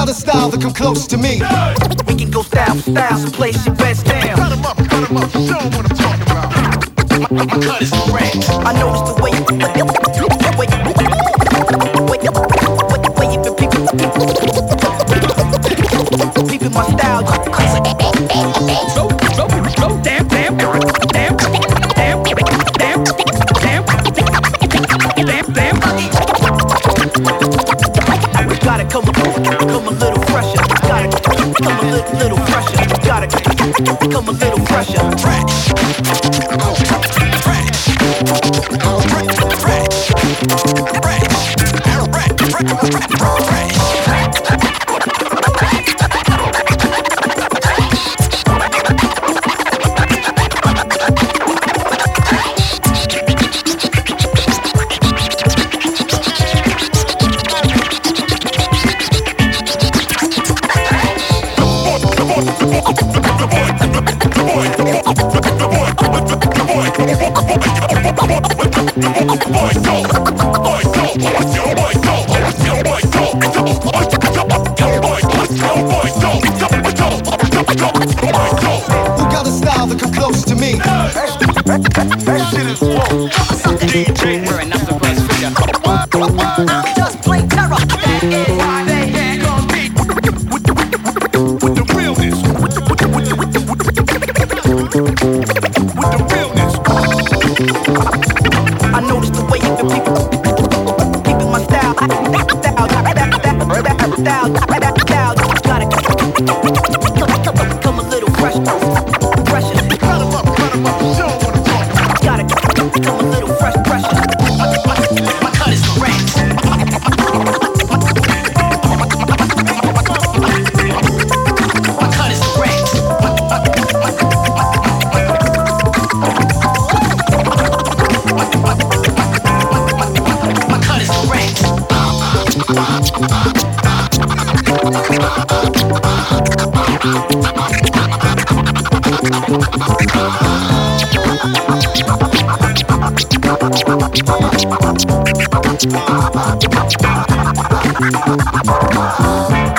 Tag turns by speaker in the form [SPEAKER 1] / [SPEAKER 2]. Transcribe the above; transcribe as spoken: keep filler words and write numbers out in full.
[SPEAKER 1] got a style that come close to me?
[SPEAKER 2] We can go style for style, so place your best down.
[SPEAKER 3] Cut 'em up, cut 'em up, show 'em what I'm talking about.
[SPEAKER 2] My, my cut is correct. I noticed the way you, the way, the way, the way, the way you been peeping, peeping my style. Go, go, go, damn, damn, damn, damn, damn, damn, damn, damn. We gotta come, come a little fresher. Gotta come a little, little fresher. Gotta come a little fresher. Fresh.
[SPEAKER 1] Who got a style that come close to me?
[SPEAKER 3] That shit is woke.
[SPEAKER 2] D J, we're not the best figure. Just plain terror. That is why they ain't gonna be with the realness. With the realness. I noticed the way you can keep keeping my style. Style, style, style, style. Gotta come a little fresh, precious.
[SPEAKER 3] Cut 'em up, cut 'em up, show 'em what I'm talking about.
[SPEAKER 2] Gotta come a little fresh, precious. My, my, my cut is correct. My cut is correct. My cut is correct.
[SPEAKER 3] Thank you.